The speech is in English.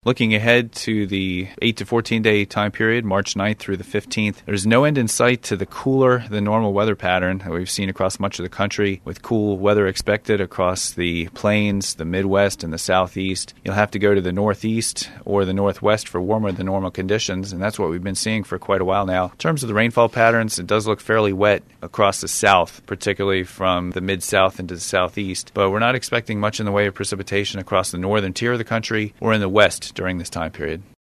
Looking ahead to the 8 to 14-day time period, March 9th through the 15th, there's no end in sight to the cooler than normal weather pattern that we've seen across much of the country, with cool weather expected across the plains, the Midwest, and the Southeast. You'll have to go to the Northeast or the Northwest for warmer than normal conditions, and that's what we've been seeing for quite a while now. In terms of the rainfall patterns, it does look fairly wet across the South, particularly from the Mid-South into the Southeast, but we're not expecting much in the way of precipitation across the northern tier of the country or in the West during this time period.